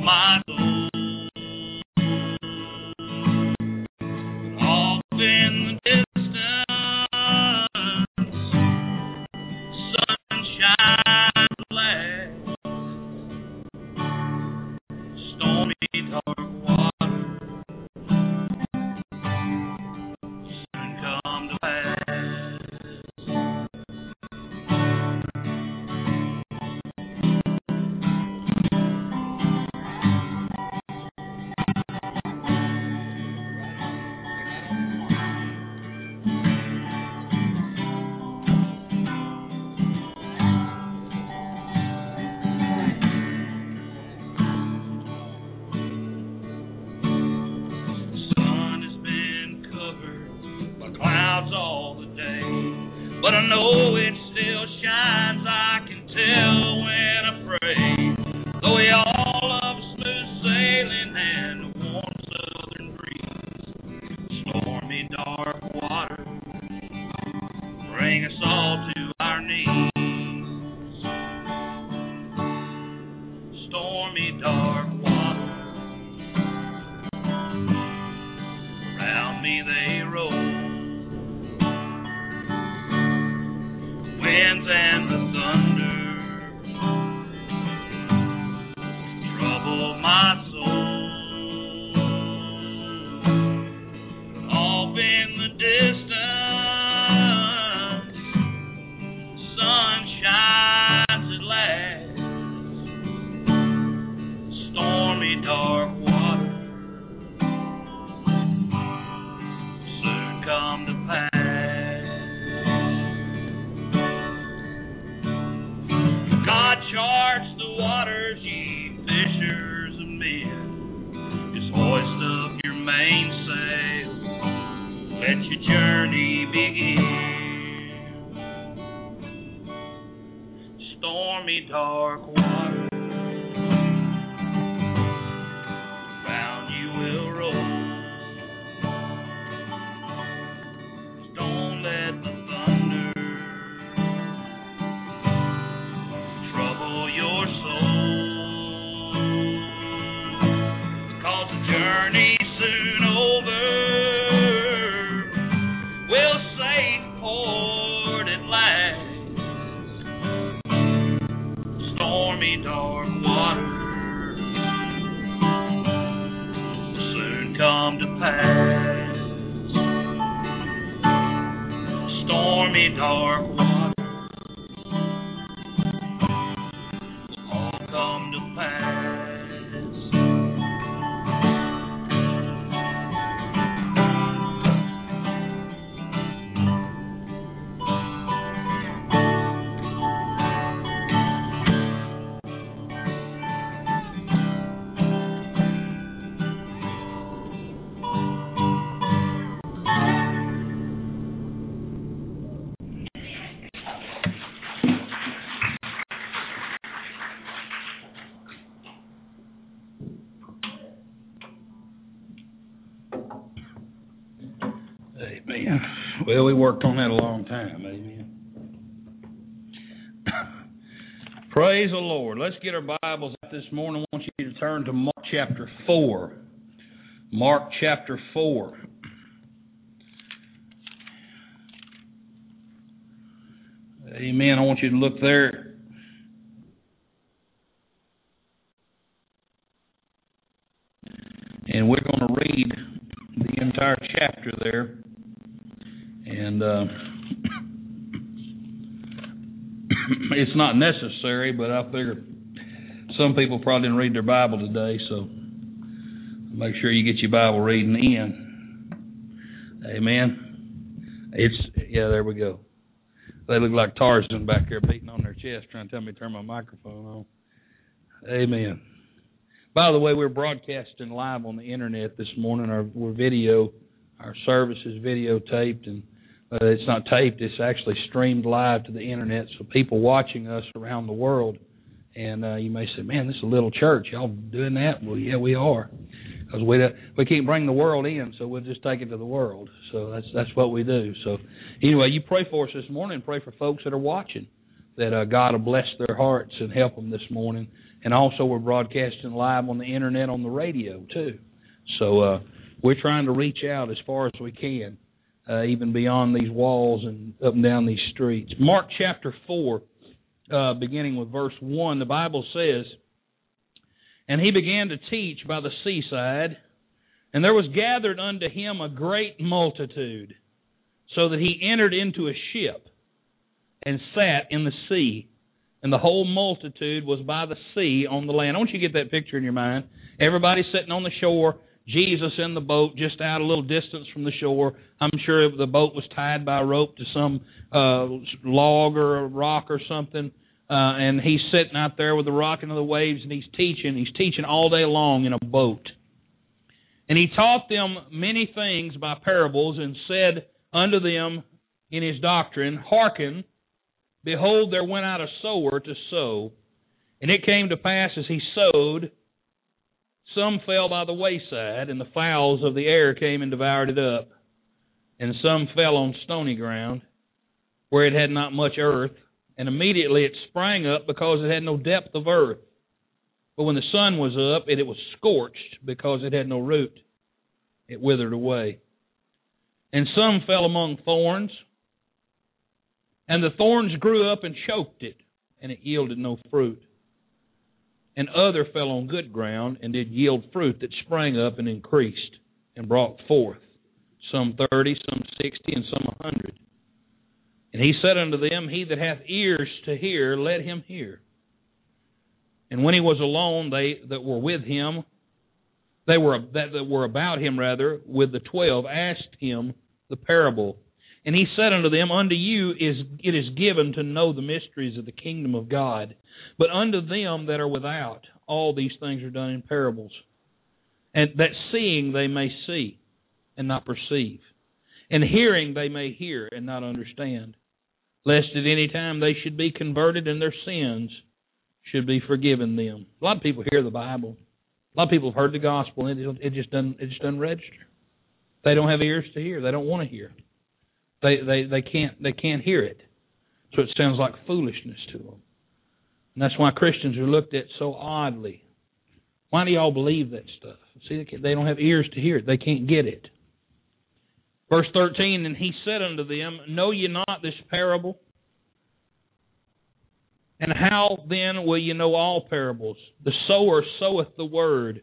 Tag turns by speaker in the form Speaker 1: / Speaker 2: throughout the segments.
Speaker 1: my soul. Off in the distance, sunshine black, stormy dark water soon come to pass. But I know it still shines, I can tell when I pray. Though we all love smooth sailing and a warm southern breeze, stormy dark water bring us all to our knees. Stormy dark water, around me they roll. Winds and the thunder trouble my soul. Off in the distance, sun shines at last. Stormy dark water soon come to pass. God charts the waters, ye fishers of men. Just hoist up your mainsail, let your journey begin. Stormy dark water, round you will roll. Just don't let the thunder trouble your soul, 'cause the journey's soon over, we'll safe port at last. Stormy dark water will soon come to pass. Stormy dark water come to pass. Amen. Well, we worked on that a long time. Amen. Praise the Lord. Let's get our Bibles out this morning. I want you to turn to Mark chapter 4. Mark chapter 4. Amen. I want you to look there. And we're going to read the entire chapter there. And it's not necessary, but I figure some people probably didn't read their Bible today, so make sure you get your Bible reading in. Amen. There we go. They look like Tarzan back there beating on their chest, trying to tell me to turn my microphone on. Amen. By the way, we're broadcasting live on the internet this morning. Our service is videotaped, and it's not taped. It's actually streamed live to the internet, so people watching us around the world. And you may say, "Man, this is a little church. Y'all doing that?" Well, yeah, we are, because we can't bring the world in, so we'll just take it to the world. So that's what we do. So anyway, you pray for us this morning. Pray for folks that are watching, that God will bless their hearts and help them this morning. And also we're broadcasting live on the internet, on the radio too. So we're trying to reach out as far as we can, even beyond these walls and up and down these streets. Mark chapter 4, beginning with verse 1, the Bible says, "And he began to teach by the seaside, and there was gathered unto him a great multitude, so that he entered into a ship and sat in the sea. And the whole multitude was by the sea on the land." I want you to get that picture in your mind. Everybody sitting on the shore, Jesus in the boat just out a little distance from the shore. I'm sure the boat was tied by a rope to some log or a rock or something. And he's sitting out there with the rocking of the waves, and he's teaching. He's teaching all day long in a boat. "And he taught them many things by parables, and said unto them in his doctrine, Hearken, behold, there went out a sower to sow. And it came to pass, as he sowed, some fell by the wayside, and the fowls of the air came and devoured it up. And some fell on stony ground, where it had not much earth. And immediately it sprang up, because it had no depth of earth. But when the sun was up, it was scorched, because it had no root. It withered away. And some fell among thorns, and the thorns grew up and choked it, and it yielded no fruit. And other fell on good ground, and did yield fruit that sprang up and increased, and brought forth, some 30, some 60, and some 100. And he said unto them, He that hath ears to hear, let him hear. And when he was alone, they that were with him, that were about him rather, with the 12, asked him the parable. And he said unto them, Unto you it is given to know the mysteries of the kingdom of God, but unto them that are without, all these things are done in parables, and that seeing they may see and not perceive, and hearing they may hear and not understand, lest at any time they should be converted and their sins should be forgiven them." A lot of people hear the Bible. A lot of people have heard the gospel, and it just doesn't register. They don't have ears to hear. They don't want to hear. They can't hear it. So it sounds like foolishness to them. And that's why Christians are looked at so oddly. Why do y'all believe that stuff? See, they don't have ears to hear it. They can't get it. Verse 13, "And he said unto them, Know ye not this parable? And how then will ye know all parables? The sower soweth the word.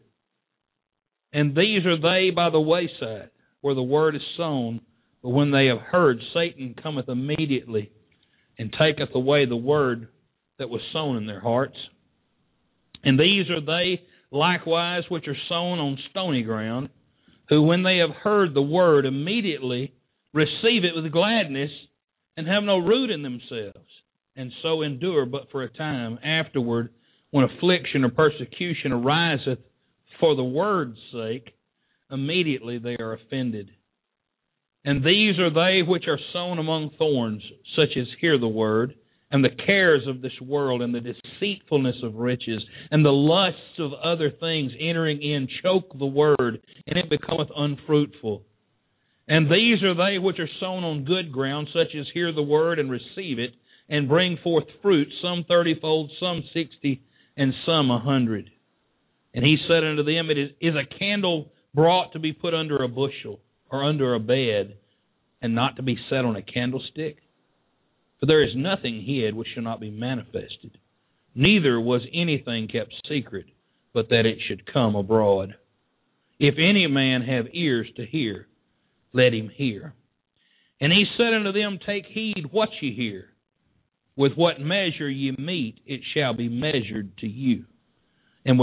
Speaker 1: And these are they by the wayside, where the word is sown. But when they have heard, Satan cometh immediately, and taketh away the word that was sown in their hearts. And these are they likewise which are sown on stony ground, who when they have heard the word, immediately receive it with gladness, and have no root in themselves, and so endure but for a time. Afterward, when affliction or persecution ariseth for the word's sake, immediately they are offended. And these are they which are sown among thorns, such as hear the word, and the cares of this world, and the deceitfulness of riches, and the lusts of other things entering in, choke the word, and it becometh unfruitful. And these are they which are sown on good ground, such as hear the word and receive it, and bring forth fruit, some 30-fold, some 60, and some 100. And he said unto them, It is a candle brought to be put under a bushel, or under a bed, and not to be set on a candlestick? For there is nothing hid which shall not be manifested, neither was anything kept secret, but that it should come abroad. If any man have ears to hear, let him hear. And he said unto them, Take heed what ye hear. With what measure ye mete, it shall be measured to you. And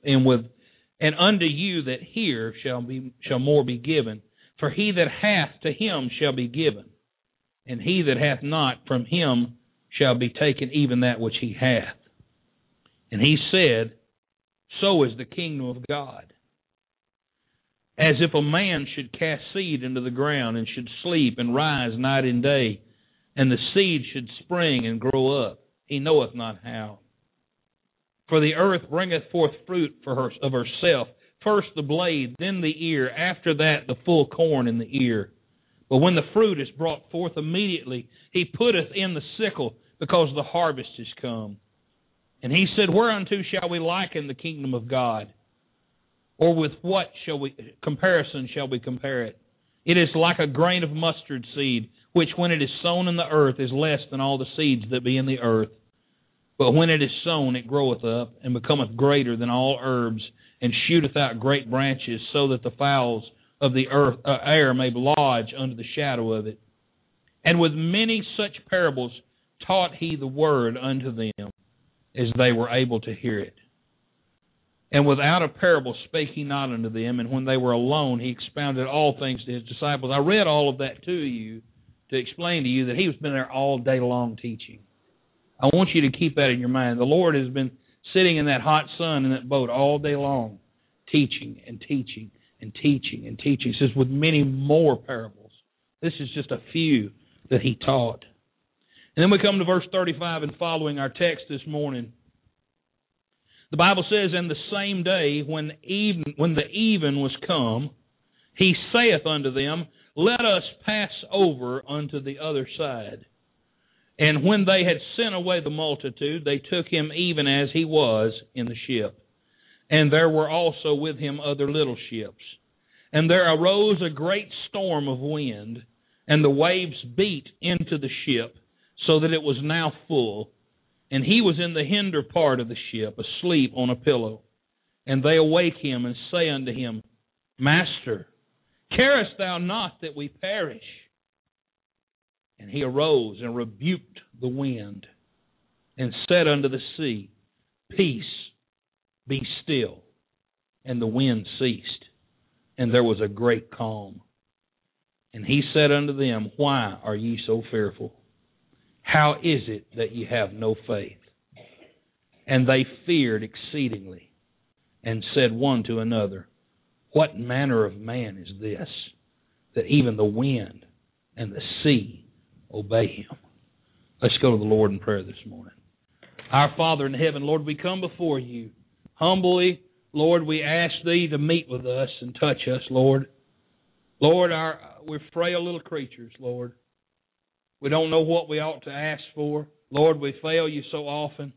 Speaker 1: unto you that hear shall more be given. For he that hath, to him shall be given, and he that hath not, from him shall be taken even that which he hath. And he said, So is the kingdom of God. As if a man should cast seed into the ground, and should sleep and rise night and day, and the seed should spring and grow up, he knoweth not how. For the earth bringeth forth fruit of herself, first the blade, then the ear, after that the full corn in the ear. But when the fruit is brought forth, immediately he putteth in the sickle, because the harvest is come. And he said, whereunto shall we liken the kingdom of God? Or with what comparison shall we compare it? It is like a grain of mustard seed, which when it is sown in the earth is less than all the seeds that be in the earth. But when it is sown, it groweth up, and becometh greater than all herbs, and shooteth out great branches, so that the fowls of the air may lodge under the shadow of it. And with many such parables taught he the word unto them, as they were able to hear it. And without a parable spake he not unto them, and when they were alone, he expounded all things to his disciples. I read all of that to you to explain to you that he was been there all day long teaching. I want you to keep that in your mind. The Lord has been sitting in that hot sun in that boat all day long, teaching and teaching and teaching and teaching. It says with many more parables. This is just a few that he taught. And then we come to verse 35 and following our text this morning. The Bible says, and the same day when the even was come, he saith unto them, let us pass over unto the other side. And when they had sent away the multitude, they took him even as he was in the ship. And there were also with him other little ships. And there arose a great storm of wind, and the waves beat into the ship, so that it was now full. And he was in the hinder part of the ship, asleep on a pillow. And they awake him and say unto him, Master, carest thou not that we perish? And he arose and rebuked the wind, and said unto the sea, Peace, be still. And the wind ceased, and there was a great calm. And he said unto them, Why are ye so fearful? How is it that ye have no faith? And they feared exceedingly, and said one to another, What manner of man is this, that even the wind and the sea obey him? Let's go to the Lord in prayer this morning. Our Father in heaven, Lord, we come before you humbly. Lord, we ask thee to meet with us and touch us, Lord. Lord, we're frail little creatures, Lord. We don't know what we ought to ask for. Lord, we fail you so often.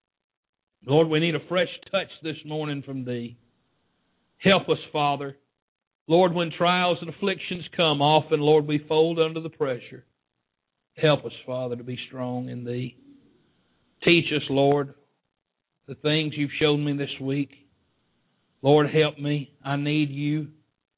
Speaker 1: Lord, we need a fresh touch this morning from thee. Help us, Father. Lord, when trials and afflictions come, often, Lord, we fold under the pressure. Help us, Father, to be strong in thee. Teach us, Lord, the things you've shown me this week. Lord, help me. I need you.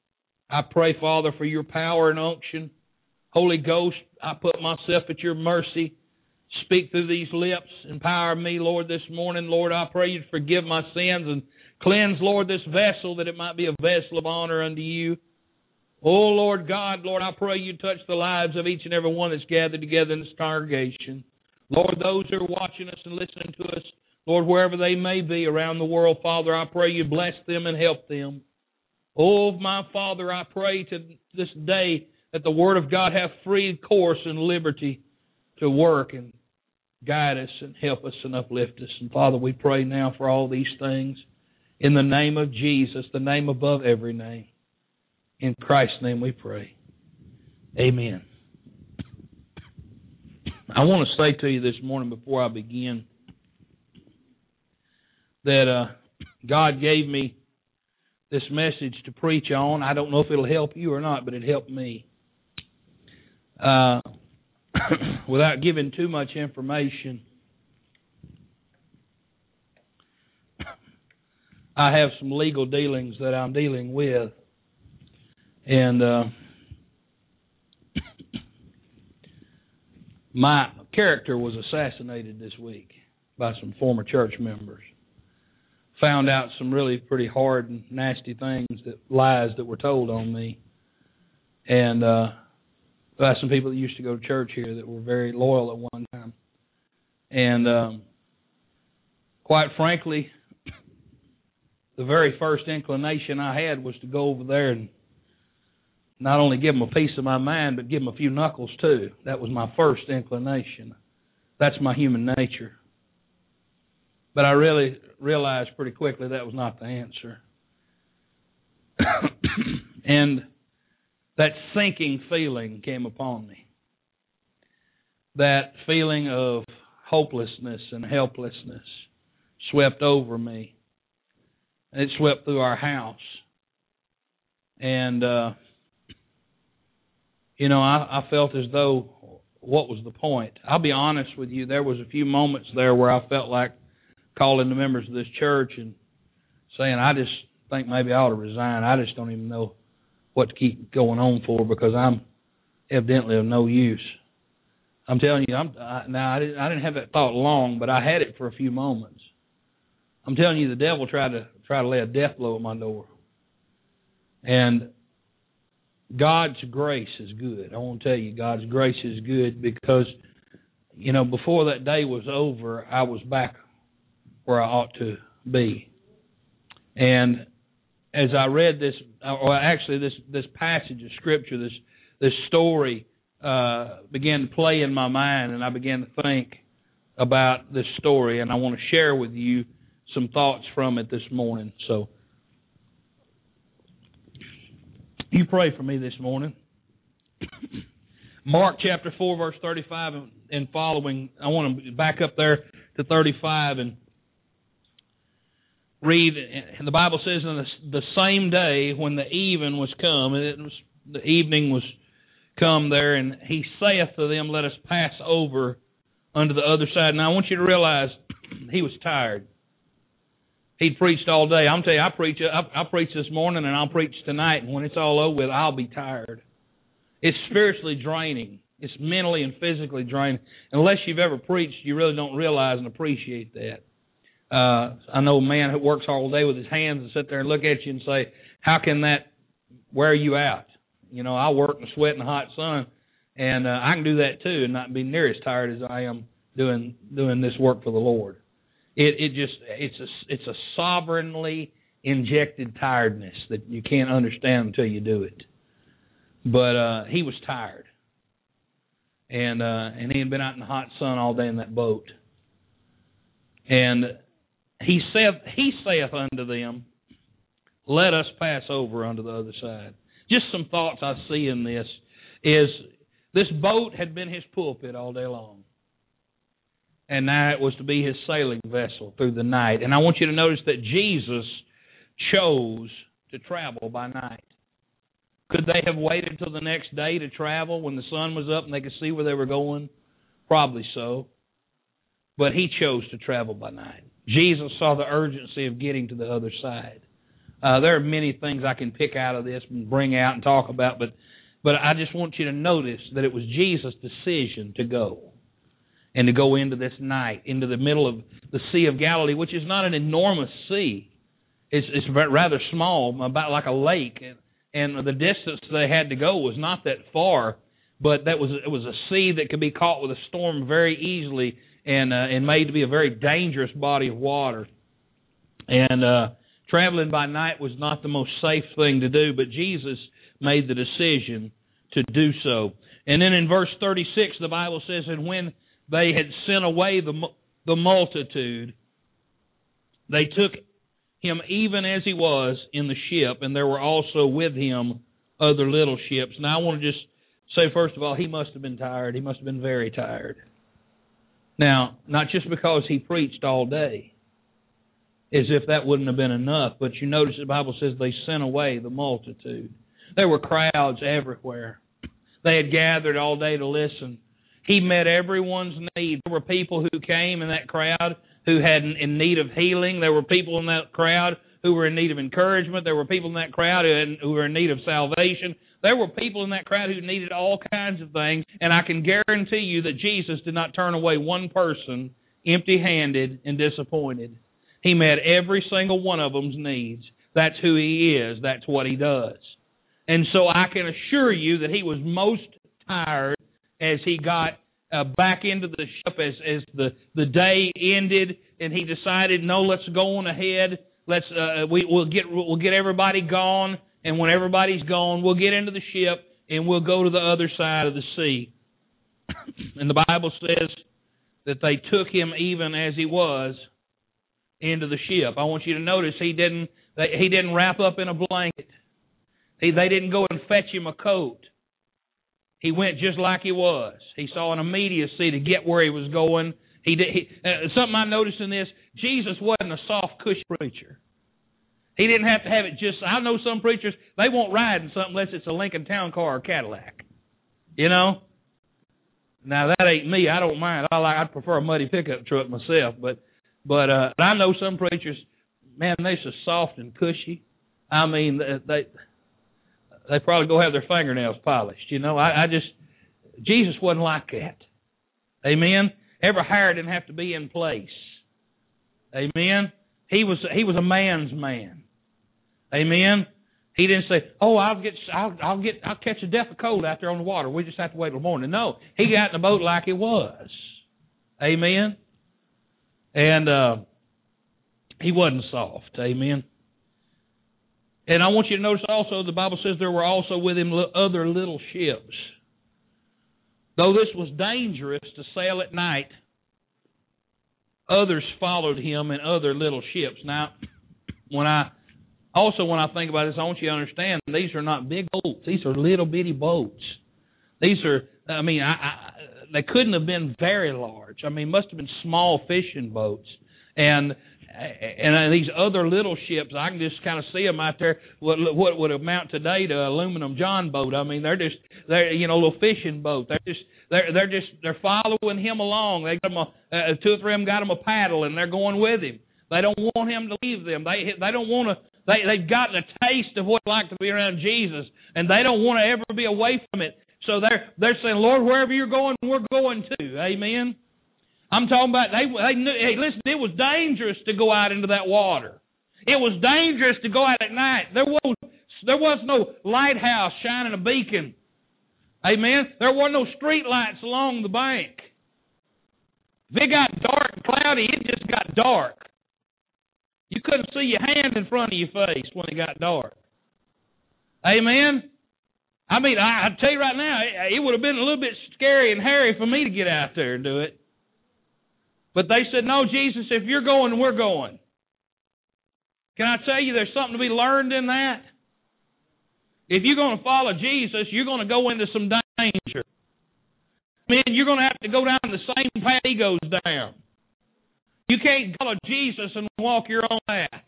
Speaker 1: I pray, Father, for your power and unction. Holy Ghost, I put myself at your mercy. Speak through these lips. Empower me, Lord, this morning. Lord, I pray you to forgive my sins and cleanse, Lord, this vessel that it might be a vessel of honor unto you. Oh, Lord God, Lord, I pray you touch the lives of each and every one that's gathered together in this congregation. Lord, those who are watching us and listening to us, Lord, wherever they may be around the world, Father, I pray you bless them and help them. Oh, my Father, I pray to this day that the Word of God have free course and liberty to work and guide us and help us and uplift us. And Father, we pray now for all these things in the name of Jesus, the name above every name. In Christ's name we pray. Amen. I want to say to you this morning before I begin that God gave me this message to preach on. I don't know if it'll help you or not, but it helped me. Without giving too much information, I have some legal dealings that I'm dealing with. And my character was assassinated this week by some former church members. Found out some really pretty hard and nasty things, lies that were told on me. And by some people that used to go to church here that were very loyal at one time. And quite frankly, the very first inclination I had was to go over there and not only give them a piece of my mind, but give them a few knuckles too. That was my first inclination. That's my human nature. But I really realized pretty quickly that was not the answer. And that sinking feeling came upon me. That feeling of hopelessness and helplessness swept over me. It swept through our house. And, I felt as though, what was the point? I'll be honest with you, there was a few moments there where I felt like calling the members of this church and saying, I just think maybe I ought to resign. I just don't even know what to keep going on for because I'm evidently of no use. I'm telling you, I didn't have that thought long, but I had it for a few moments. I'm telling you, the devil tried to lay a death blow at my door. And God's grace is good. I want to tell you, God's grace is good because, before that day was over, I was back where I ought to be. And as I read this, or actually this passage of Scripture, this story began to play in my mind, and I began to think about this story, and I want to share with you some thoughts from it this morning. So, you pray for me this morning. Mark chapter 4, verse 35 and following. I want to back up there to 35 and read. And the Bible says, in the same day when the even was come, the evening was come there, and he saith to them, let us pass over unto the other side. Now I want you to realize he was tired. He'd preached all day. I'm telling you, I preached this morning and I'll preach tonight, and when it's all over with, I'll be tired. It's spiritually draining. It's mentally and physically draining. Unless you've ever preached, you really don't realize and appreciate that. I know a man who works all day with his hands and sit there and look at you and say, how can that wear you out? I work in the sweat and the hot sun, and I can do that too and not be near as tired as I am doing this work for the Lord. It's a sovereignly injected tiredness that you can't understand until you do it. But he was tired, and he had been out in the hot sun all day in that boat. And he saith unto them, let us pass over unto the other side. Just some thoughts I see in this is this boat had been his pulpit all day long. And now it was to be his sailing vessel through the night. And I want you to notice that Jesus chose to travel by night. Could they have waited till the next day to travel when the sun was up and they could see where they were going? Probably so. But he chose to travel by night. Jesus saw the urgency of getting to the other side. There are many things I can pick out of this and bring out and talk about, but I just want you to notice that it was Jesus' decision to go. And to go into this night, into the middle of the Sea of Galilee, which is not an enormous sea. It's rather small, about like a lake. And the distance they had to go was not that far, but it was a sea that could be caught with a storm very easily and made to be a very dangerous body of water. And traveling by night was not the most safe thing to do, but Jesus made the decision to do so. And then in verse 36, the Bible says, and when they had sent away the multitude, they took him even as he was in the ship, and there were also with him other little ships. Now I want to just say, first of all, he must have been tired. He must have been very tired. Now, not just because he preached all day, as if that wouldn't have been enough, but you notice the Bible says they sent away the multitude. There were crowds everywhere. They had gathered all day to listen. He met everyone's need. There were people who came in that crowd who had in need of healing. There were people in that crowd who were in need of encouragement. There were people in that crowd who were in need of salvation. There were people in that crowd who needed all kinds of things. And I can guarantee you that Jesus did not turn away one person empty-handed and disappointed. He met every single one of them's needs. That's who he is. That's what he does. And so I can assure you that he was most tired as he got back into the ship, as the day ended, and he decided, no, let's go on ahead. We'll get everybody gone, and when everybody's gone, we'll get into the ship and we'll go to the other side of the sea. And the Bible says that they took him even as he was into the ship. I want you to notice he didn't wrap up in a blanket. They didn't go and fetch him a coat. He went just like he was. He saw an immediacy to get where he was going, Something I noticed in this, Jesus wasn't a soft, cushy preacher. He didn't have to have it just... I know some preachers, they won't ride in something unless it's a Lincoln Town Car or Cadillac. You know? Now, that ain't me. I don't mind. I'd prefer a muddy pickup truck myself. But I know some preachers, man, they're so soft and cushy. I mean, they probably go have their fingernails polished. You know, Jesus wasn't like that. Amen? Every hair didn't have to be in place. Amen? He was a man's man. Amen? He didn't say, "Oh, I'll catch a death of cold out there on the water. We just have to wait till morning." No, he got in the boat like it was. Amen? And he wasn't soft. Amen? And I want you to notice also, the Bible says there were also with him other little ships. Though this was dangerous to sail at night, others followed him in other little ships. Now, when I think about this, I want you to understand, these are not big boats. These are little bitty boats. These are, they couldn't have been very large. I mean, must have been small fishing boats. And these other little ships, I can just kind of see them out there, what would amount today to an aluminum John boat. I mean, they're little fishing boat. They're following him along. They got him two or three of them got him a paddle, and they're going with him. They don't want him to leave them. They don't want to. They've gotten a taste of what it's like to be around Jesus, and they don't want to ever be away from it. So they're saying, "Lord, wherever you're going, we're going too." Amen. I'm talking about they knew. Hey, listen, it was dangerous to go out into that water. It was dangerous to go out at night. There was no lighthouse shining a beacon. Amen. There were no street lights along the bank. If it got dark and cloudy, it just got dark. You couldn't see your hand in front of your face when it got dark. Amen? I mean, I tell you right now, it would have been a little bit scary and hairy for me to get out there and do it. But they said, "No, Jesus, if you're going, we're going." Can I tell you there's something to be learned in that? If you're going to follow Jesus, you're going to go into some danger. I mean, you're going to have to go down the same path he goes down. You can't follow Jesus and walk your own path.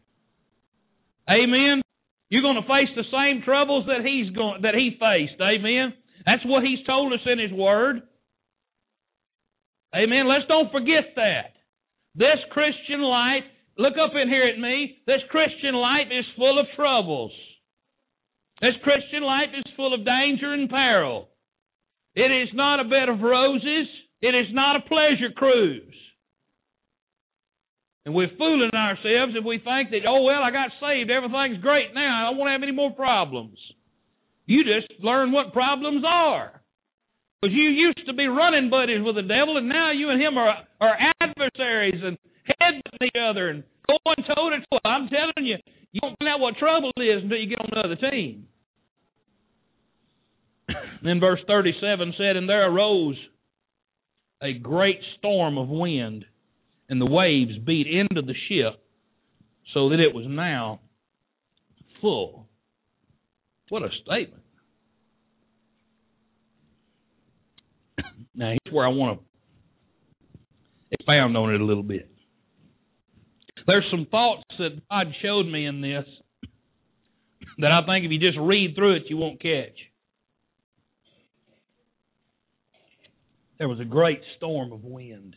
Speaker 1: Amen? You're going to face the same troubles that he faced. Amen? That's what he's told us in his word. Amen? Let's don't forget that. This Christian life, look up in here at me, this Christian life is full of troubles. This Christian life is full of danger and peril. It is not a bed of roses. It is not a pleasure cruise. And we're fooling ourselves if we think that, "Oh, well, I got saved. Everything's great now. I don't want to have any more problems." You just learn what problems are. Because you used to be running buddies with the devil, and now you and him are adversaries and headbutting each other and going toe-to-toe. I'm telling you, you don't find out what trouble is until you get on the other team. Then verse 37 said, "And there arose a great storm of wind, and the waves beat into the ship, so that it was now full." What a statement. Now, here's where I want to expound on it a little bit. There's some thoughts that God showed me in this that I think if you just read through it, you won't catch. There was a great storm of wind.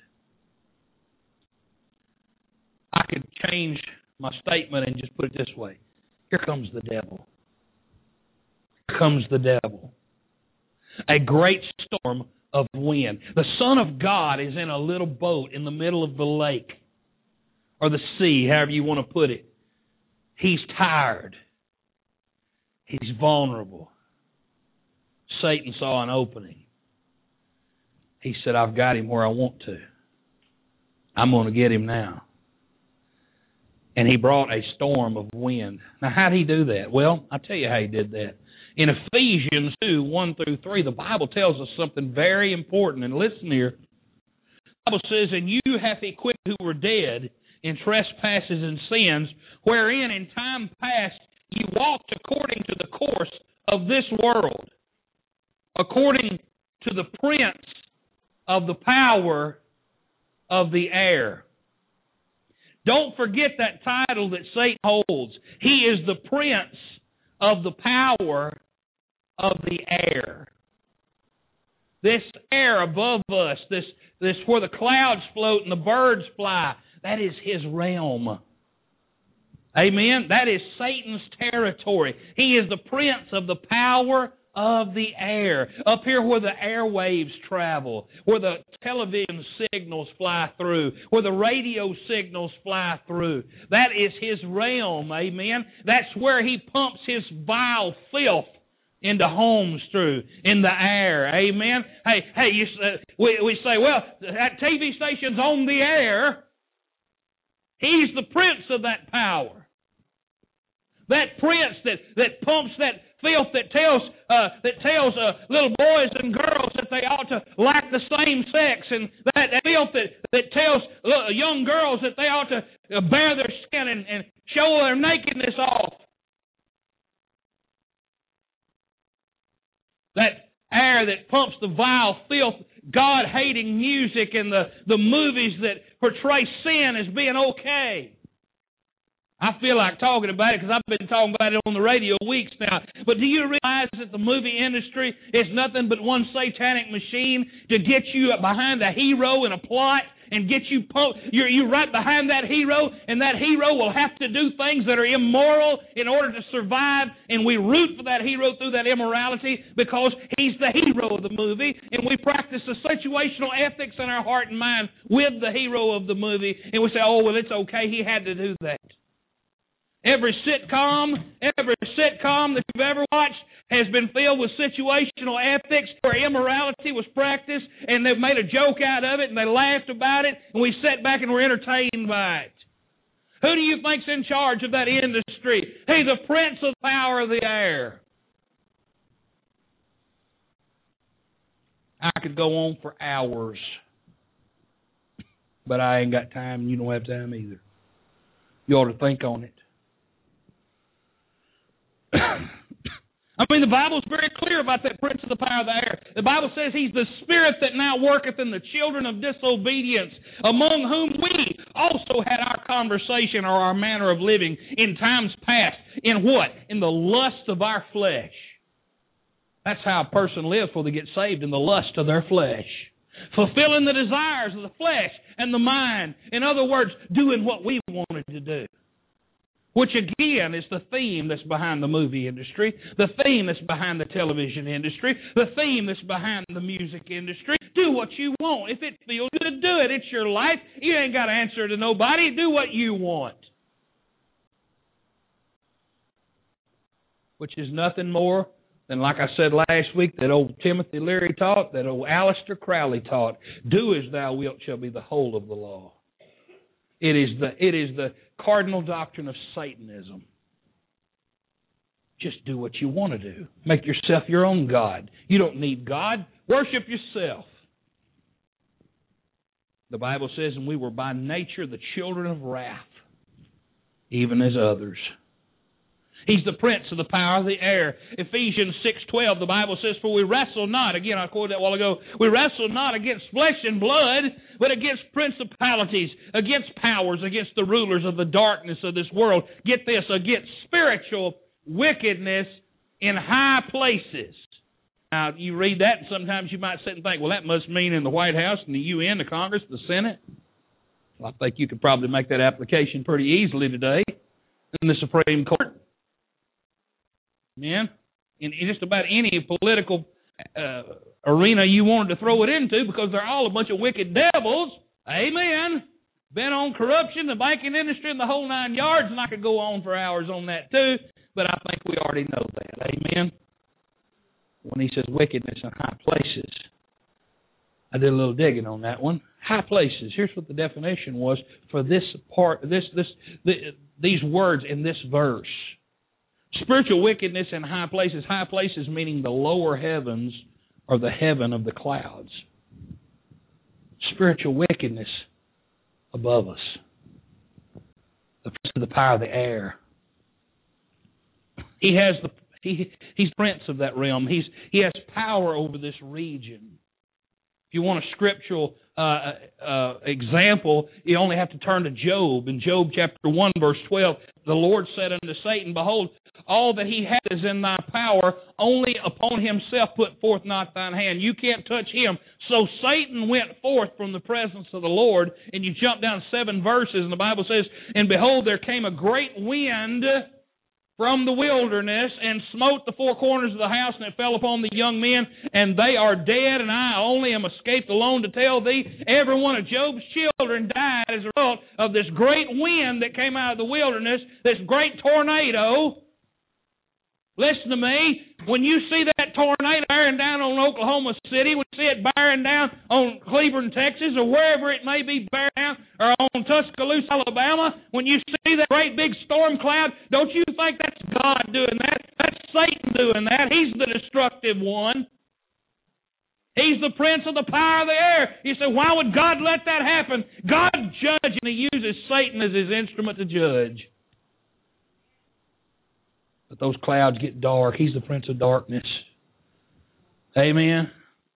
Speaker 1: I could change my statement and just put it this way. Here comes the devil. Here comes the devil. A great storm of wind. The Son of God is in a little boat in the middle of the lake or the sea, however you want to put it. He's tired. He's vulnerable. Satan saw an opening. He said, "I've got him where I want to. I'm going to get him now." And he brought a storm of wind. Now, how did he do that? Well, I'll tell you how he did that. In Ephesians 2, 1-3, the Bible tells us something very important. And listen here. The Bible says, "And you hath he quickened who were dead in trespasses and sins, wherein in time past ye walked according to the course of this world, according to the prince of the power of the air. Don't forget that title that Satan holds. He is the prince of the power of the air. This air above us, this where the clouds float and the birds fly, that is his realm. Amen? That is Satan's territory. He is the prince of the power of the air. Up here where the airwaves travel, where the television signals fly through, where the radio signals fly through. That is his realm. Amen? That's where he pumps his vile filth into homes through, in the air. Amen? Hey, we say, well, that TV station's on the air. He's the prince of that power. That prince that pumps that filth, that tells little boys and girls that they ought to like the same sex, and that filth that tells young girls that they ought to bare their skin and show their nakedness off. That air that pumps the vile filth, God-hating music, and the movies that portray sin as being okay. I feel like talking about it because I've been talking about it on the radio weeks now. But do you realize that the movie industry is nothing but one satanic machine to get you behind a hero in a plot and get you you're right behind that hero, and that hero will have to do things that are immoral in order to survive, and we root for that hero through that immorality because he's the hero of the movie, and we practice the situational ethics in our heart and mind with the hero of the movie, and we say, oh, well, it's okay, he had to do that. Every sitcom that you've ever watched has been filled with situational ethics where immorality was practiced, and they've made a joke out of it, and they laughed about it, and we sat back and were entertained by it. Who do you think's in charge of that industry? He's the prince of the power of the air. I could go on for hours, but I ain't got time, and you don't have time either. You ought to think on it. I mean, the Bible's very clear about that prince of the power of the air. The Bible says he's the spirit that now worketh in the children of disobedience, among whom we also had our conversation or our manner of living in times past. In what? In the lust of our flesh. That's how a person lives before they get saved, in the lust of their flesh. Fulfilling the desires of the flesh and the mind. In other words, doing what we wanted to do. Which again is the theme that's behind the movie industry, the theme that's behind the television industry, the theme that's behind the music industry. Do what you want. If it feels good, do it. It's your life. You ain't got to answer to nobody. Do what you want. Which is nothing more than, like I said last week, that old Timothy Leary taught, that old Aleister Crowley taught, do as thou wilt shall be the whole of the law. It is the cardinal doctrine of Satanism. Just do what you want to do. Make yourself your own God. You don't need God. Worship yourself. The Bible says, and we were by nature the children of wrath, even as others. He's the prince of the power of the air. Ephesians 6:12, the Bible says, for we wrestle not, again I quoted that a while ago, we wrestle not against flesh and blood, but against principalities, against powers, against the rulers of the darkness of this world. Get this, against spiritual wickedness in high places. Now, you read that and sometimes you might sit and think, well, that must mean in the White House, in the UN, the Congress, the Senate. Well, I think you could probably make that application pretty easily today in the Supreme Court. Amen. In just about any political arena you wanted to throw it into, because they're all a bunch of wicked devils. Amen. Bent on corruption, the banking industry, and the whole 9 yards, and I could go on for hours on that too, but I think we already know that. Amen. When he says wickedness in high places, I did a little digging on that one. High places. Here's what the definition was for this part. These words in this verse. Spiritual wickedness in high places. High places meaning the lower heavens or the heaven of the clouds. Spiritual wickedness above us. The prince of the power of the air. He's prince of that realm. He has power over this region. If you want a scriptural example, you only have to turn to Job. In Job chapter 1, verse 12, the Lord said unto Satan, Behold, all that he hath is in thy power, only upon himself put forth not thine hand. You can't touch him. So Satan went forth from the presence of the Lord, and you jump down 7 verses, and the Bible says, And behold, there came a great wind from the wilderness, and smote the 4 corners of the house, and it fell upon the young men, and they are dead, and I only am escaped alone to tell thee. Every one of Job's children died as a result of this great wind that came out of the wilderness, this great tornado. Listen to me. When you see that tornado bearing down on Oklahoma City, when you see it bearing down on Cleburne, Texas, or wherever it may be bearing down, or on Tuscaloosa, Alabama, when you see that great big storm cloud, don't you think that's God doing that? That's Satan doing that. He's the destructive one. He's the prince of the power of the air. You say, why would God let that happen? God judges, and He uses Satan as His instrument to judge. But those clouds get dark. He's the prince of darkness. Amen.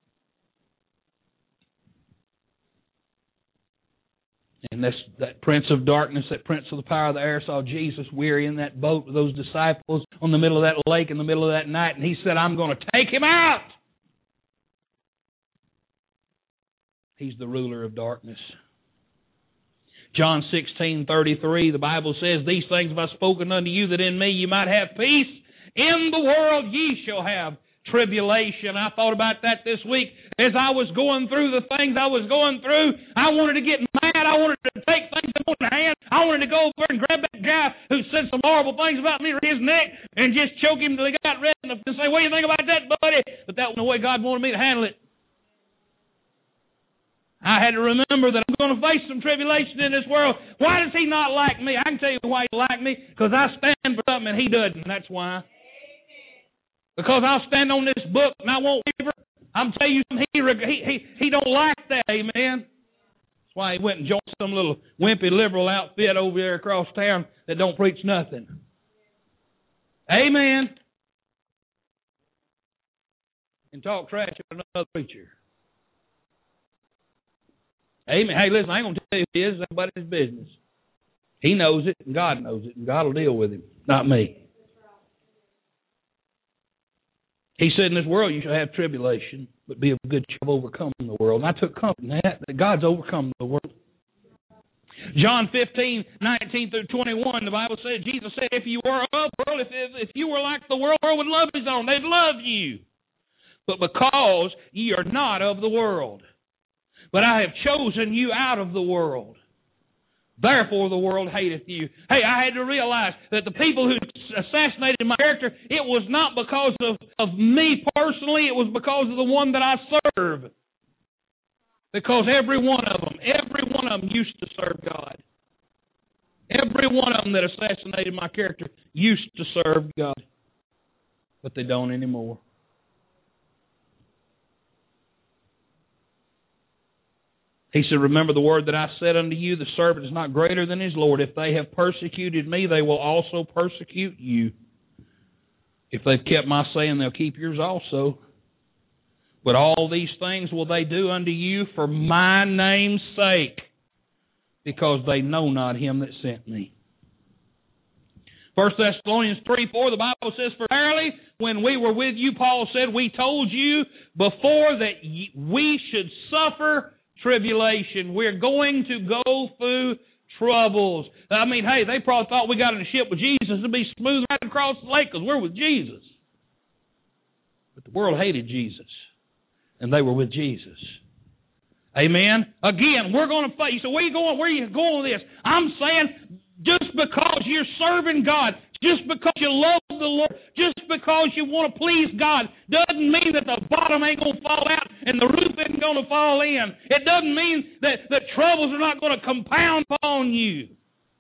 Speaker 1: And that prince of darkness, that prince of the power of the air, saw Jesus weary in that boat with those disciples on the middle of that lake in the middle of that night, and He said, I'm going to take him out. He's the ruler of darkness. John 16:33, the Bible says, These things have I spoken unto you, that in me you might have peace. In the world ye shall have tribulation. I thought about that this week as I was going through the things I was going through. I wanted to get mad. I wanted to take things in my hand. I wanted to go over and grab that guy who said some horrible things about me or his neck and just choke him till he got red and say, what do you think about that, buddy? But that wasn't the way God wanted me to handle it. I had to remember that I'm going to face some tribulation in this world. Why does He not like me? I can tell you why He like me. Because I stand for something and He doesn't. That's why. Because I'll stand on this book and I won't waver. I'm telling you, he don't like that. Amen. That's why he went and joined some little wimpy liberal outfit over there across town that don't preach nothing. Amen. And talk trash about another preacher. Amen. Hey, listen, I ain't going to tell you who it is. It's everybody's business. He knows it, and God knows it, and God will deal with him, not me. He said, in this world you shall have tribulation, but be of good cheer, I've overcome the world. And I took comfort in that God's overcome the world. John 15:19 through 21, the Bible says, Jesus said, if you were of the world, if you were like the world would love His own, they'd love you. But because ye are not of the world, but I have chosen you out of the world. Therefore the world hateth you. Hey, I had to realize that the people who assassinated my character, it was not because of me personally, it was because of the one that I serve. Because every one of them used to serve God. Every one of them that assassinated my character used to serve God. But they don't anymore. He said, remember the word that I said unto you, the servant is not greater than his Lord. If they have persecuted me, they will also persecute you. If they've kept my saying, they'll keep yours also. But all these things will they do unto you for my name's sake, because they know not him that sent me. 1 Thessalonians 3:4, the Bible says, for verily, when we were with you, Paul said, we told you before that we should suffer tribulation. We're going to go through troubles. I mean, hey, they probably thought we got in a ship with Jesus to be smooth right across the lake because we're with Jesus. But the world hated Jesus, and they were with Jesus. Amen? Again, we're going to fight. You say, where are you going? Where are you going with this? I'm saying, just because you're serving God, just because you love the Lord, just because you want to please God, doesn't mean that the bottom ain't going to fall out and the roof isn't going to fall in. It doesn't mean that the troubles are not going to compound upon you.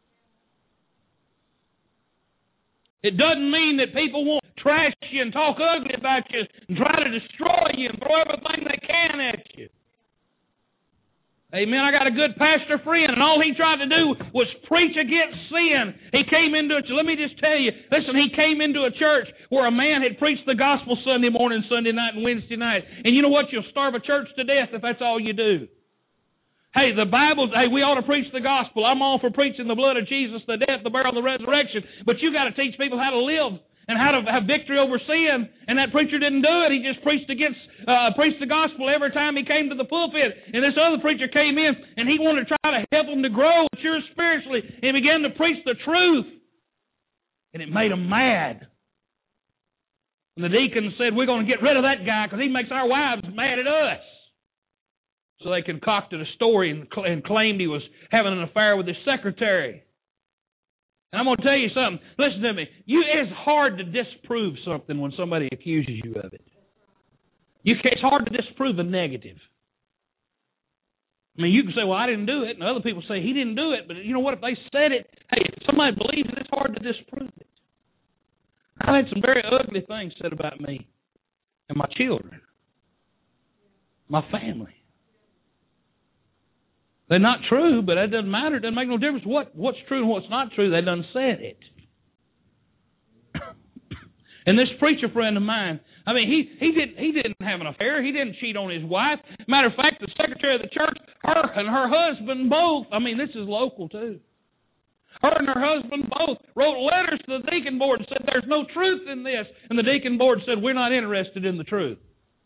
Speaker 1: It doesn't mean that people won't trash you and talk ugly about you and try to destroy you and throw everything they can at you. Amen. I got a good pastor friend, and all he tried to do was preach against sin. He came into it. Let me just tell you, listen, he came into a church where a man had preached the gospel Sunday morning, Sunday night, and Wednesday night. And you know what? You'll starve a church to death if that's all you do. Hey, the Bible, we ought to preach the gospel. I'm all for preaching the blood of Jesus, the death, the burial, the resurrection. But you got to teach people how to live and how to have victory over sin. And that preacher didn't do it. He just preached the gospel every time he came to the pulpit. And this other preacher came in, and he wanted to try to help them to grow, mature spiritually, and he began to preach the truth. And it made them mad. And the deacon said, we're going to get rid of that guy because he makes our wives mad at us. So they concocted a story and claimed he was having an affair with his secretary. And I'm going to tell you something. Listen to me. It's hard to disprove something when somebody accuses you of it. It's hard to disprove a negative. I mean, you can say, well, I didn't do it, and other people say he didn't do it. But you know what? If they said it, hey, if somebody believes it, it's hard to disprove it. I've had some very ugly things said about me and my children, my family. They're not true, but that doesn't matter. It doesn't make no difference what's true and what's not true. They done said it. And this preacher friend of mine, I mean, he didn't have an affair. He didn't cheat on his wife. Matter of fact, the secretary of the church, her and her husband both, I mean, this is local too. Her and her husband both wrote letters to the deacon board and said, there's no truth in this. And the deacon board said, we're not interested in the truth.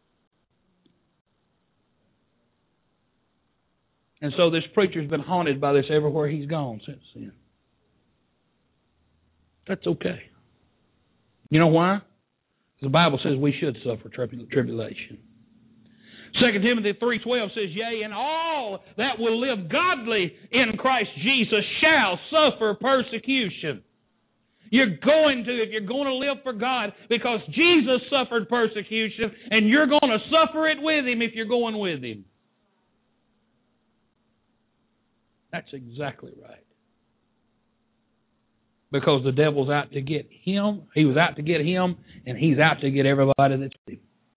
Speaker 1: And so this preacher's been haunted by this everywhere he's gone since then. That's okay. You know why? The Bible says we should suffer tribulation. 2 Timothy 3:12 says, yea, and all that will live godly in Christ Jesus shall suffer persecution. You're going to, if you're going to live for God, because Jesus suffered persecution, and you're going to suffer it with Him if you're going with Him. That's exactly right. Because the devil's out to get him. He was out to get him, and he's out to get everybody that's with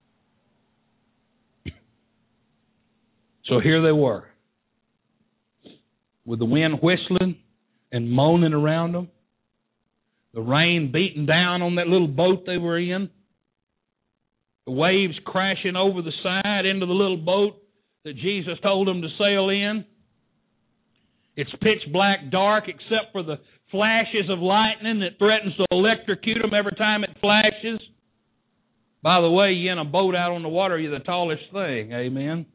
Speaker 1: him. So here they were, with the wind whistling and moaning around them, the rain beating down on that little boat they were in, the waves crashing over the side into the little boat that Jesus told them to sail in. It's pitch black dark except for the flashes of lightning that threatens to electrocute them every time it flashes. By the way, you in a boat out on the water, you're the tallest thing. Amen.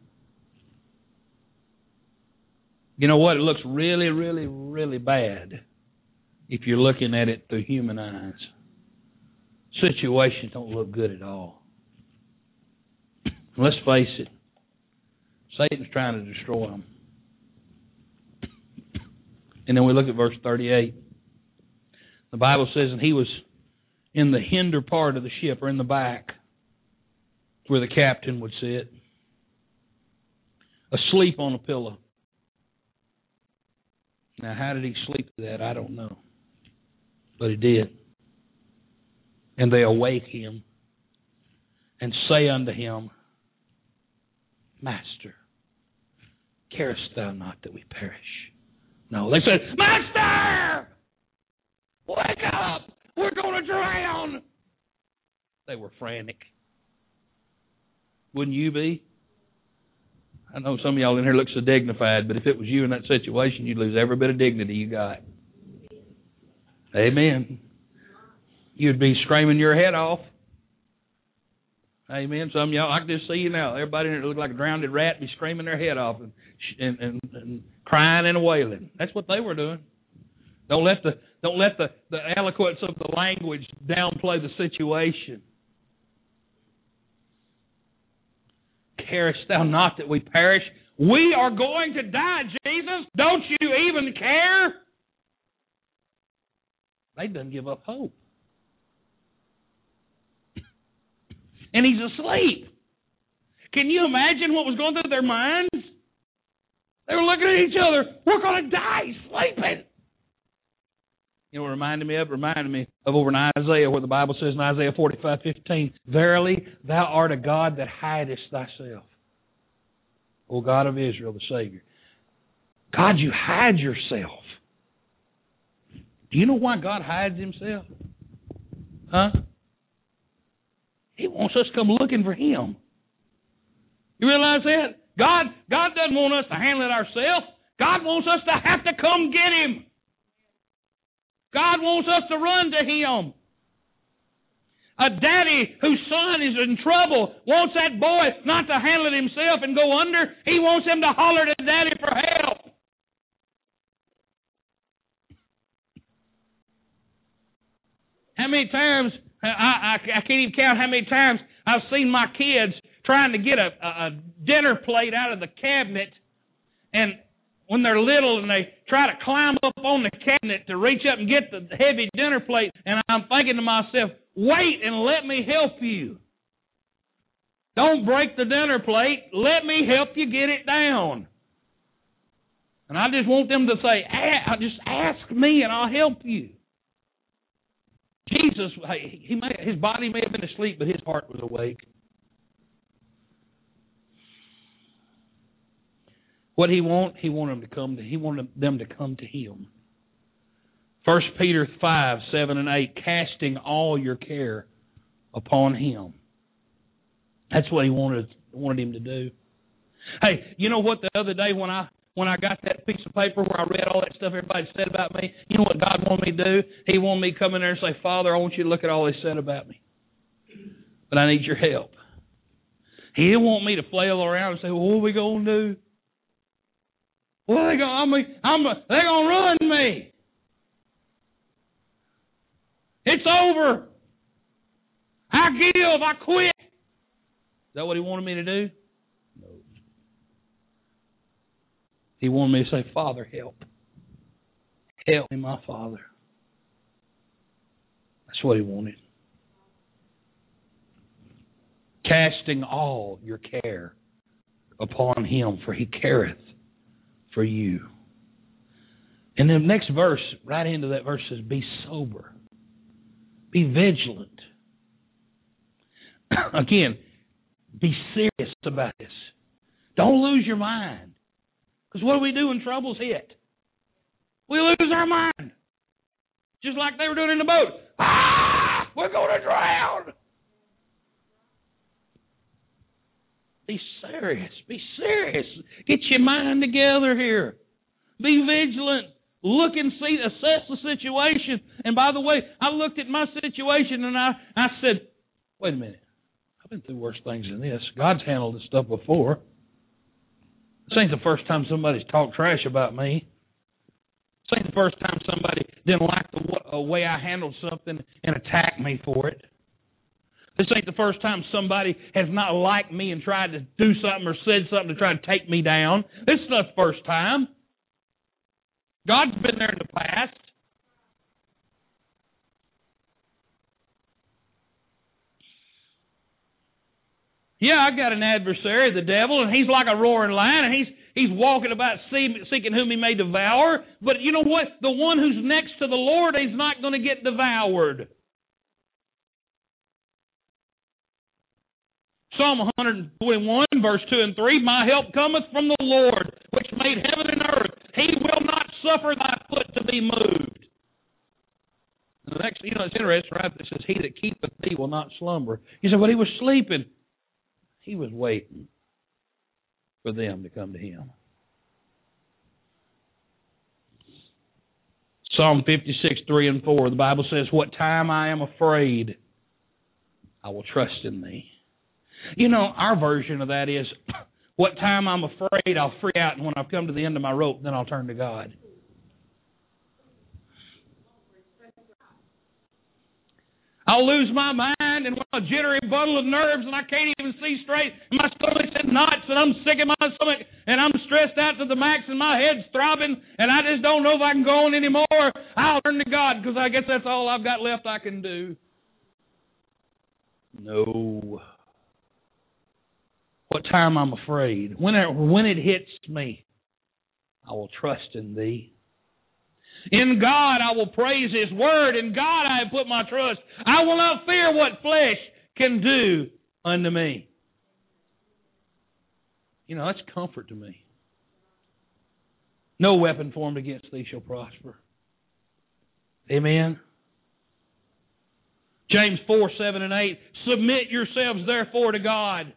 Speaker 1: You know what? It looks really, really, really bad if you're looking at it through human eyes. Situations don't look good at all. Let's face it. Satan's trying to destroy them. And then we look at verse 38. The Bible says, and he was in the hinder part of the ship, or in the back, where the captain would sit, asleep on a pillow. Now, how did he sleep through that? I don't know. But he did. And they awake him and say unto him, Master, carest thou not that we perish? No, they said, Master, wake up! We're going to drown! They were frantic. Wouldn't you be? I know some of y'all in here look so dignified, but if it was you in that situation, you'd lose every bit of dignity you got. Amen. You'd be screaming your head off. Amen. Some of y'all, I can just see you now. Everybody in here look like a drowned rat, be screaming their head off and crying and wailing. That's what they were doing. Don't let the eloquence of the language downplay the situation. Carest thou not that we perish? We are going to die, Jesus. Don't you even care? They done give up hope. And he's asleep. Can you imagine what was going through their minds? They were looking at each other. We're going to die sleeping. You know what it reminded me of? It reminded me of over in Isaiah, where the Bible says in Isaiah 45:15, Verily, thou art a God that hidest thyself, O God of Israel, the Savior. God, you hide yourself. Do you know why God hides Himself? Huh? He wants us to come looking for Him. You realize that? God doesn't want us to handle it ourselves. God wants us to have to come get Him. God wants us to run to Him. A daddy whose son is in trouble wants that boy not to handle it himself and go under. He wants him to holler to daddy for help. How many times, I can't even count how many times I've seen my kids trying to get a dinner plate out of the cabinet, and when they're little and they try to climb up on the cabinet to reach up and get the heavy dinner plate, and I'm thinking to myself, wait and let me help you. Don't break the dinner plate. Let me help you get it down. And I just want them to say, just ask me and I'll help you. Jesus, his body may have been asleep, but his heart was awake. What he wanted them to come to him. 1 Peter 5, 7 and 8, casting all your care upon him. That's what he wanted him to do. Hey, you know what? The other day when I got that piece of paper where I read all that stuff everybody said about me, you know what God wanted me to do? He wanted me to come in there and say, Father, I want you to look at all they said about me. But I need your help. He didn't want me to flail around and say, well, what are we going to do? Well, they're going to run me. It's over. I give. I quit. Is that what he wanted me to do? No. He wanted me to say, Father, help. Help me, my Father. That's what he wanted. Casting all your care upon him, for he careth for you. And the next verse, right into that verse, says, be sober. Be vigilant. Again, be serious about this. Don't lose your mind. Because what do we do when troubles hit? We lose our mind. Just like they were doing in the boat. We're going to drown. Be serious. Be serious. Get your mind together here. Be vigilant. Look and see, assess the situation. And by the way, I looked at my situation and I said, wait a minute. I've been through worse things than this. God's handled this stuff before. This ain't the first time somebody's talked trash about me. This ain't the first time somebody didn't like the way I handled something and attacked me for it. This ain't the first time somebody has not liked me and tried to do something or said something to try to take me down. This is not the first time. God's been there in the past. Yeah, I got an adversary, the devil, and he's like a roaring lion, and he's walking about seeking whom he may devour. But you know what? The one who's next to the Lord is not going to get devoured. Psalm 121, verse 2 and 3, my help cometh from the Lord, which made heaven and earth. He will not suffer thy foot to be moved. And the next, it's interesting, right? It says, he that keepeth thee will not slumber. You say, well, he was sleeping. He was waiting for them to come to him. Psalm 56, 3 and 4, the Bible says, what time I am afraid, I will trust in thee. Our version of that is, what time I'm afraid, I'll freak out, and when I've come to the end of my rope, then I'll turn to God. I'll lose my mind and a jittery bundle of nerves, and I can't even see straight, and my stomach's in knots, and I'm sick in my stomach, and I'm stressed out to the max, and my head's throbbing, and I just don't know if I can go on anymore. I'll turn to God, because I guess that's all I've got left I can do. No. What time I'm afraid. When it hits me, I will trust in thee. In God I will praise his word. In God I have put my trust. I will not fear what flesh can do unto me. That's comfort to me. No weapon formed against thee shall prosper. Amen. James 4, 7 and 8. Submit yourselves therefore to God.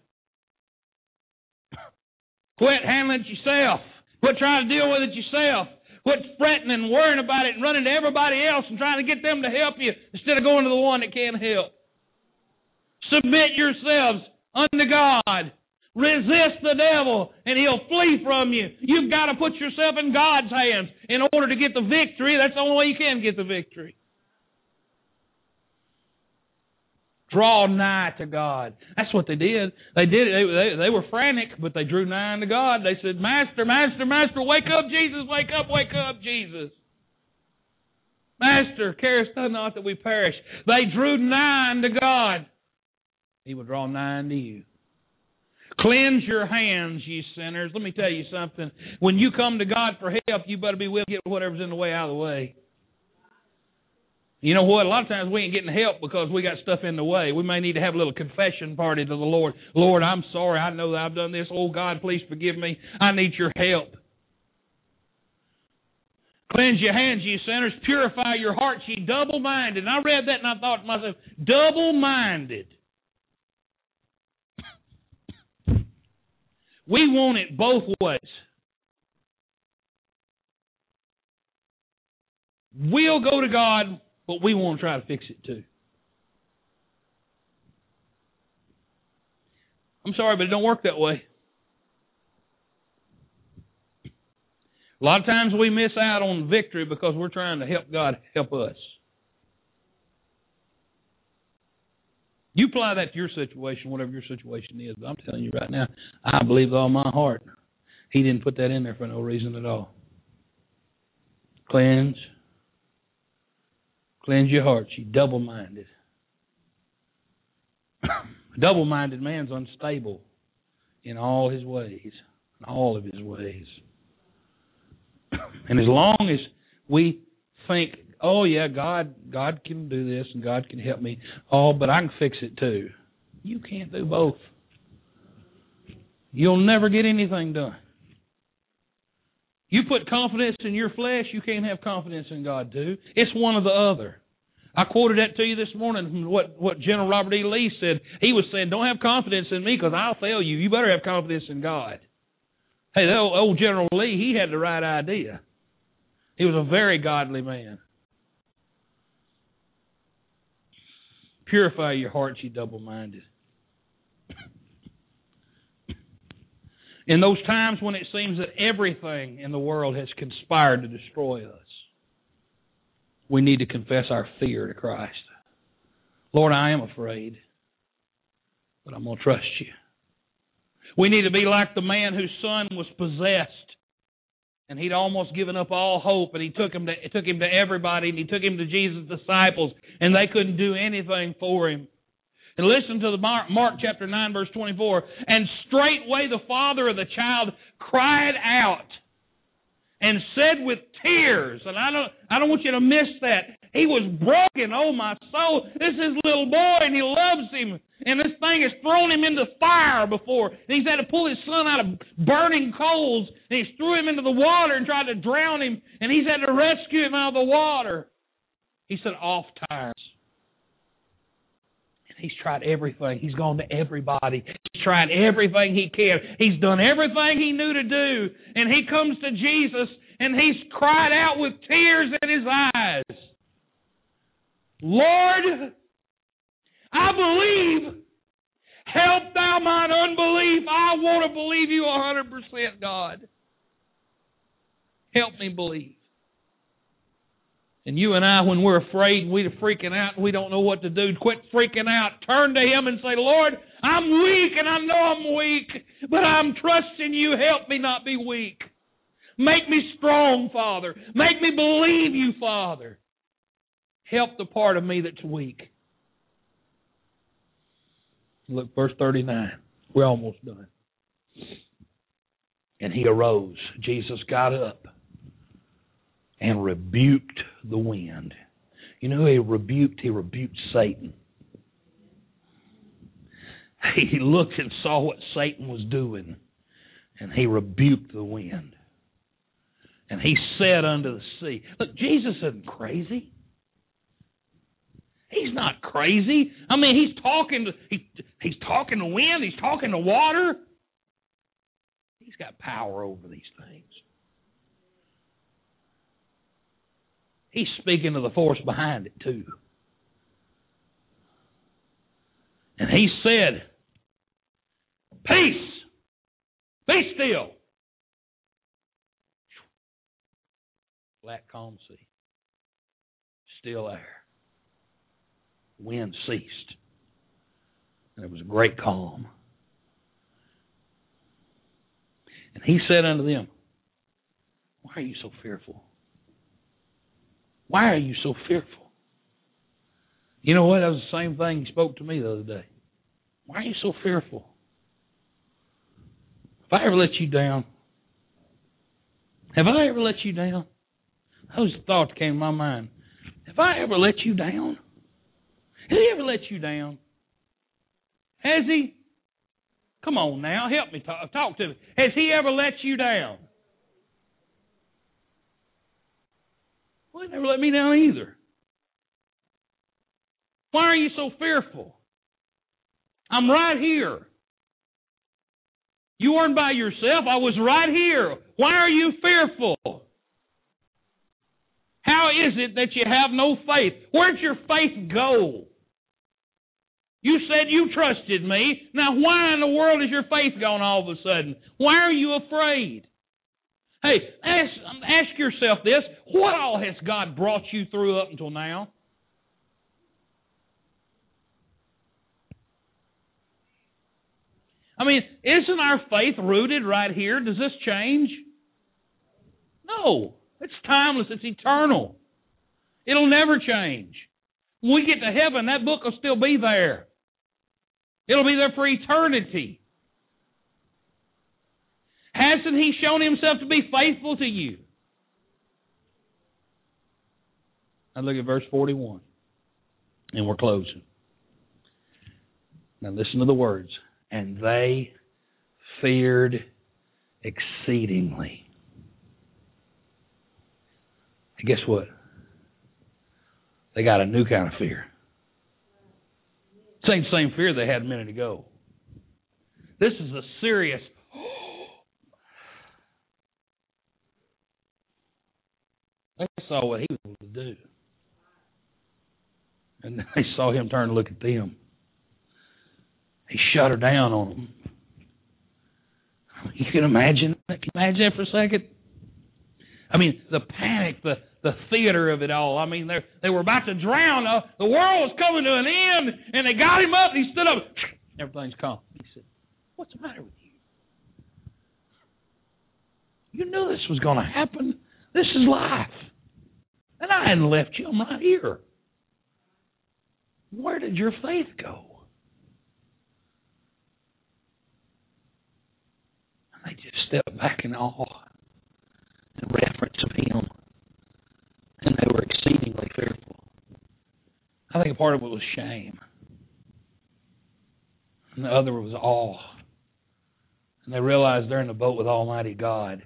Speaker 1: Quit handling it yourself. Quit trying to deal with it yourself. Quit fretting and worrying about it and running to everybody else and trying to get them to help you instead of going to the one that can help. Submit yourselves unto God. Resist the devil and he'll flee from you. You've got to put yourself in God's hands in order to get the victory. That's the only way you can get the victory. Draw nigh to God. That's what they did. They did it. They were frantic, but they drew nigh unto God. They said, Master, Master, Master, wake up, Jesus, wake up, Jesus. Master, carest thou not that we perish? They drew nigh unto God. He will draw nigh unto you. Cleanse your hands, ye sinners. Let me tell you something. When you come to God for help, you better be willing to get whatever's in the way out of the way. You know what? A lot of times we ain't getting help because we got stuff in the way. We may need to have a little confession party to the Lord. Lord, I'm sorry. I know that I've done this. Oh, God, please forgive me. I need your help. Cleanse your hands, ye sinners. Purify your hearts, ye double-minded. And I read that and I thought to myself, double-minded. We want it both ways. We'll go to God, but we want to try to fix it too. I'm sorry, but it don't work that way. A lot of times we miss out on victory because we're trying to help God help us. You apply that to your situation, whatever your situation is. But I'm telling you right now, I believe with all my heart, He didn't put that in there for no reason at all. Cleanse your hearts, you double-minded. A double-minded man's unstable in all his ways, in all of his ways. And as long as we think, oh yeah, God can do this and God can help me, oh, but I can fix it too. You can't do both. You'll never get anything done. You put confidence in your flesh, you can't have confidence in God too. It's one or the other. I quoted that to you this morning, what General Robert E. Lee said. He was saying, don't have confidence in me because I'll fail you. You better have confidence in God. Hey, that old General Lee, he had the right idea. He was a very godly man. Purify your hearts, you double-minded. In those times when it seems that everything in the world has conspired to destroy us, we need to confess our fear to Christ. Lord, I am afraid, but I'm going to trust you. We need to be like the man whose son was possessed, and he'd almost given up all hope, and he took him to everybody, and he took him to Jesus' disciples, and they couldn't do anything for him. And listen to the Mark chapter 9, verse 24. And straightway the father of the child cried out and said with tears, and I don't want you to miss that. He was broken. Oh, my soul. This is his little boy, and he loves him. And this thing has thrown him into fire before. And he's had to pull his son out of burning coals, and he's threw him into the water and tried to drown him, and he's had to rescue him out of the water. He said, oft times. He's tried everything. He's gone to everybody. He's tried everything he can. He's done everything he knew to do. And he comes to Jesus, and he's cried out with tears in his eyes. Lord, I believe. Help thou mine unbelief. I want to believe you 100%, God. Help me believe. And you and I, when we're afraid, we're freaking out, and we don't know what to do, quit freaking out. Turn to Him and say, Lord, I'm weak, and I know I'm weak, but I'm trusting you. Help me not be weak. Make me strong, Father. Make me believe you, Father. Help the part of me that's weak. Look, verse 39. We're almost done. And he arose. Jesus got up and rebuked the wind. You know who he rebuked? He rebuked Satan. He looked and saw what Satan was doing, and he rebuked the wind. And he said unto the sea. Look, Jesus isn't crazy. He's not crazy. I mean, he's talking to wind. He's talking to water. He's got power over these things. He's speaking to the force behind it too. And he said, peace, be still. Flat, calm sea. Still air. Wind ceased. And there was a great calm. And he said unto them, why are you so fearful? Why are you so fearful? You know what? That was the same thing he spoke to me the other day. Why are you so fearful? Have I ever let you down? Have I ever let you down? That was the thought that came to my mind. Have I ever let you down? Has he ever let you down? Has he? Come on now, help me talk to me. Has he ever let you down? Well, he never let me down either. Why are you so fearful? I'm right here. You weren't by yourself. I was right here. Why are you fearful? How is it that you have no faith? Where'd your faith go? You said you trusted me. Now, why in the world is your faith gone all of a sudden? Why are you afraid? Hey, ask yourself this. What all has God brought you through up until now? I mean, isn't our faith rooted right here? Does this change? No. It's timeless. It's eternal. It'll never change. When we get to heaven, that book will still be there. It'll be there for eternity. Hasn't he shown himself to be faithful to you? Now look at verse 41. And we're closing. Now listen to the words. And they feared exceedingly. And guess what? They got a new kind of fear. Same fear they had a minute ago. This is a serious... They saw what he was able to do. And they saw him turn to look at them. He shut her down on them. You can imagine that? Can you imagine that for a second? I mean, the panic, the theater of it all. I mean, they were about to drown. The world was coming to an end, and they got him up, and he stood up. Everything's calm. He said, what's the matter with you? You knew this was going to happen. This is life. And I hadn't left you. I'm right here. Where did your faith go? And they just stepped back in awe and reverence of him. And they were exceedingly fearful. I think a part of it was shame. And the other was awe. And they realized they're in the boat with Almighty God.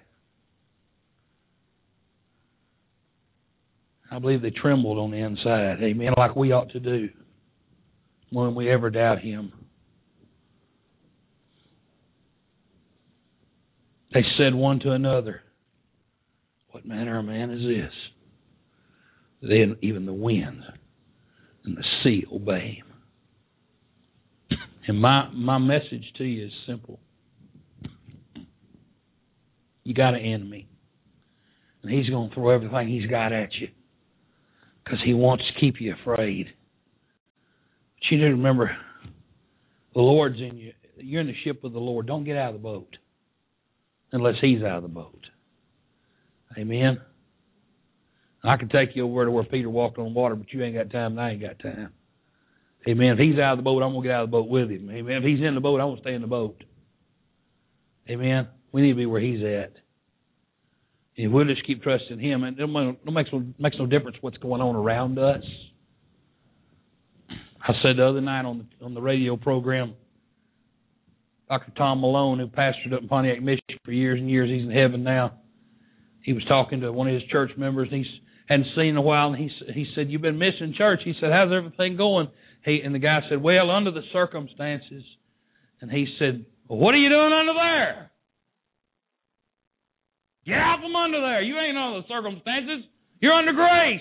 Speaker 1: I believe they trembled on the inside. Amen. Like we ought to do when we ever doubt him. They said one to another, what manner of man is this? Then even the wind and the sea obey him. And my message to you is simple. You got an enemy. And he's going to throw everything he's got at you. Because he wants to keep you afraid. But you need to remember, the Lord's in you. You're in the ship with the Lord. Don't get out of the boat. Unless he's out of the boat. Amen? I can take you over to where Peter walked on water, but you ain't got time and I ain't got time. Amen. If he's out of the boat, I'm going to get out of the boat with him. Amen. If he's in the boat, I'm going to stay in the boat. Amen. We need to be where he's at. And we'll just keep trusting him. And it makes no difference what's going on around us. I said the other night on the radio program, Dr. Tom Malone, who pastored up in Pontiac, Michigan for years and years, he's in heaven now. he was talking to one of his church members, and he hadn't seen in a while, and he said, "You've been missing church." He said, "How's everything going?" And the guy said, "Well, under the circumstances." And he said, "Well, what are you doing under there? Get out from under there. You ain't under the circumstances. You're under grace."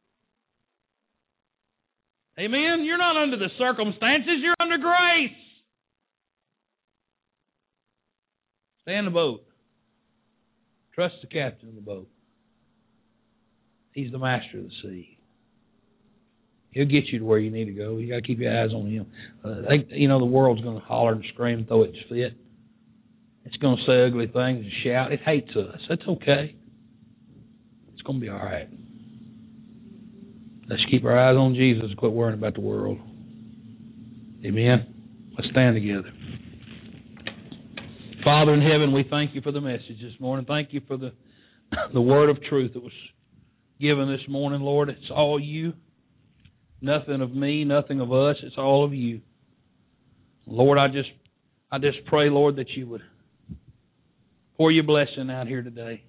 Speaker 1: Amen? You're not under the circumstances. You're under grace. Stay in the boat. Trust the captain of the boat. He's the master of the sea. He'll get you to where you need to go. You got to keep your eyes on him. The world's going to holler and scream and throw its fit. It's going to say ugly things and shout. It hates us. That's okay. It's going to be all right. Let's keep our eyes on Jesus and quit worrying about the world. Amen? Let's stand together. Father in heaven, we thank you for the message this morning. Thank you for the word of truth that was given this morning, Lord. It's all you. Nothing of me, nothing of us. It's all of you. Lord, I just pray, Lord, that you would pour your blessing out here today.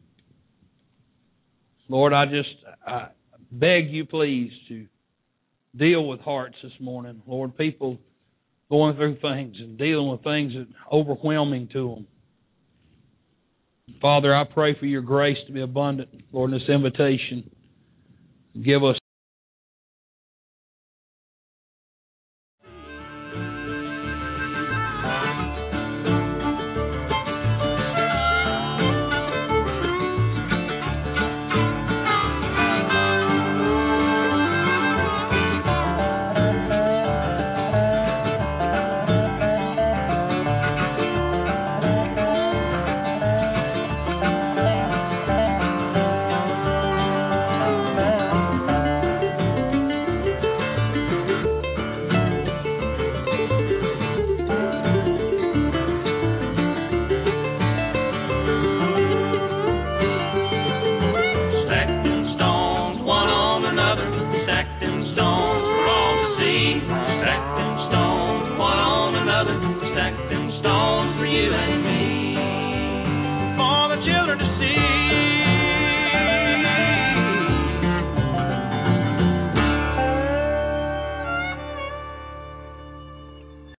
Speaker 1: Lord, I beg you, please, to deal with hearts this morning. Lord, people going through things and dealing with things that are overwhelming to them. Father, I pray for your grace to be abundant, Lord, in this invitation. Give us
Speaker 2: Stack them stones for you and me.